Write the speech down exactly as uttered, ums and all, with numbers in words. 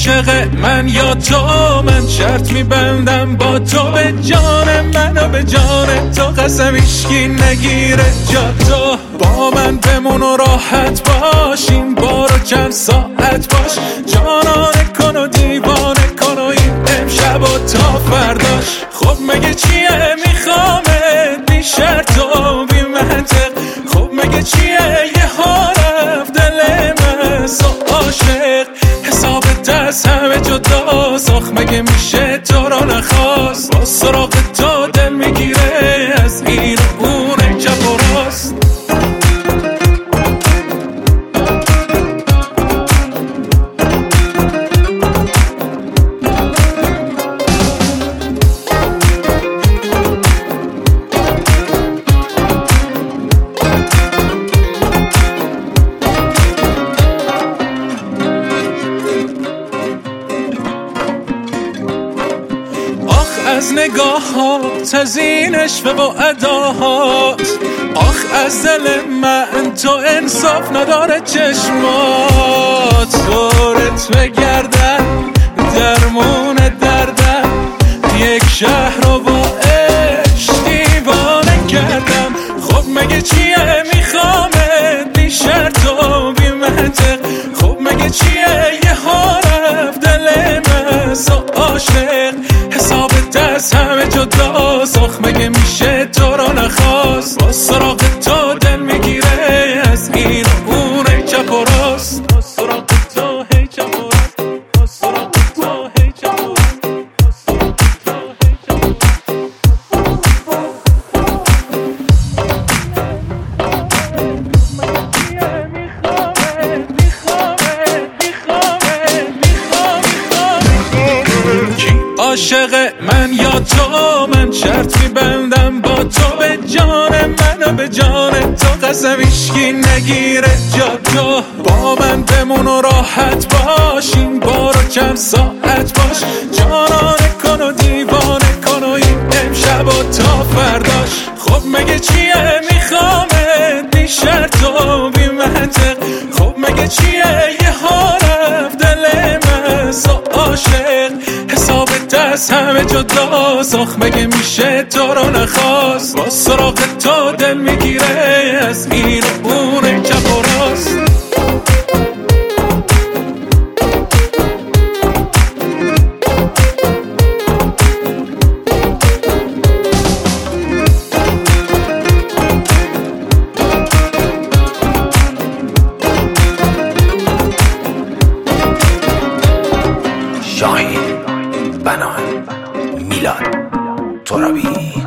عاشق من یا تو، من شرط میبندم با تو، به جان من و به جان تو قسم هیچکی نگیره جا تو. با من بمون و راحت باش، این بارو چند ساعت باش، جانانه کن و دیوانه کن و این امشب و تا فرداش. خب مگه چیه میخوامت بی شرط و بی منطق، خب مگه چیه یه ها رفت دل من سو عاشق، حسابت از همه جدا ساخت، مگه میشه تو رو نخواست، با سراغ تو دل میگیره از این و اون چپ و راست. از نگاهات، از این عشق و اداهات، آخ از دل من تو انصاف نداره چشمات. دورت بگردن درمون دردم، یک شهر رو با عشق دیوانه کردم. خب مگه چیه میخوامت بی شرط و بی منطق، خب مگه چیه یه ها رفت دل من سو عاشق، حسابت از همه جدا ساخت، مگه میشه تو رو نخواست، با سراغ تو دل میگیره از این و اون چپ و راست. با سراغ تو هی چپ و راست، با سراغ تو هی چپ و راست، با سراغ تو هی چپ و راست. عاشق من یا تو، من شرط میبندم با تو، به جان من و به جان تو قسم هیچکی نگیره جا تو. با من بمون و راحت باش، این بارو چند ساعت باش، جانانه کن و دیوانه کن و این امشب و تا فرداش. خب مگه چیه میخوامت بی شرط و بی منطق، خب مگه چیه یه ها رفت دل من سو عاشق، حسابت از همه جدا ساخت، مگه میشه تو رو نخواست، با سراغ تو دل میگیره از این و اون چپ و راست. شاهین، بنان، میلاد ترابی.